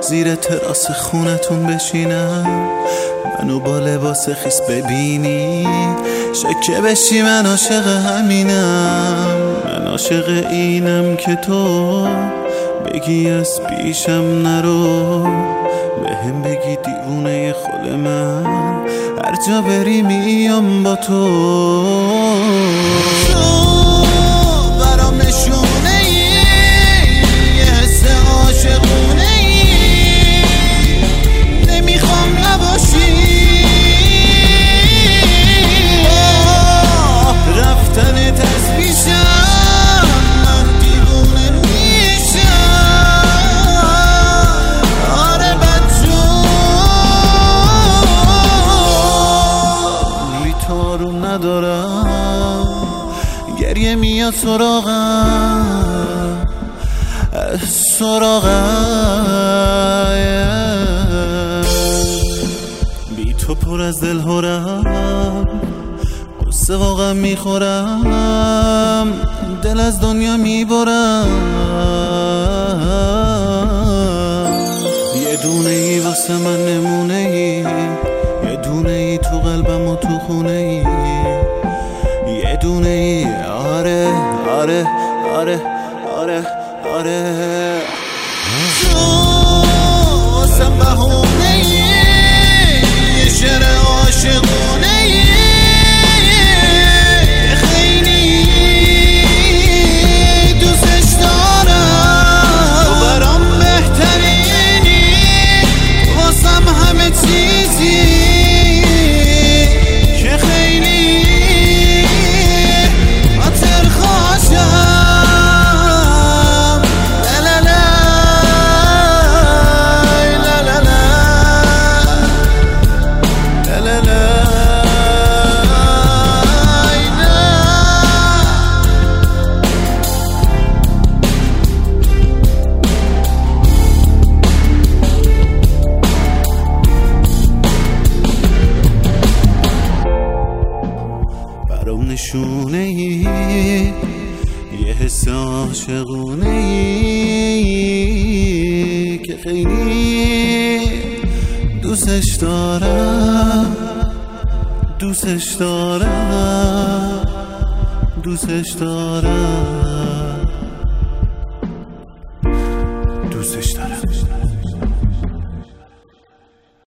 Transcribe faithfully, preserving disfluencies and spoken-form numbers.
زیر تراس خونتون بشینم، منو با لباس خیس ببینی، شکه بشی من عاشق همینم، من عاشق اینم که تو بگی از پیشم نرو، بهم بگی دیوونه خود من، هر جا بری میام با تو. تو برام نشونه ای یه حس عاشقونه ای، نمیخوام نباشی، رفتنت از پیشم من دیوونه میشم. آره بچو بیتارو ندارم، گریه میاد سراغم سراغم، بی تو پر از دل هرم، قصه واقعا میخورم، دل از دنیا میبرم. یه دونه ای واسه من نمونه ای، یه دونه ای تو قلبم و تو خونه ای، یه دونه ای. آره آره آره آره آره تو واسم بهونه ای، یه شعر عاشقونه ای، خیلی دوستش دارم، تو برام بهترینی، واسم همه چیزی که خیلی خاطر خوشم. برام نشونه ای یه حس عاشقونه ای که خیلی دوستش دارم، دوستش دارم، دوستش دارم، دوستش دارم.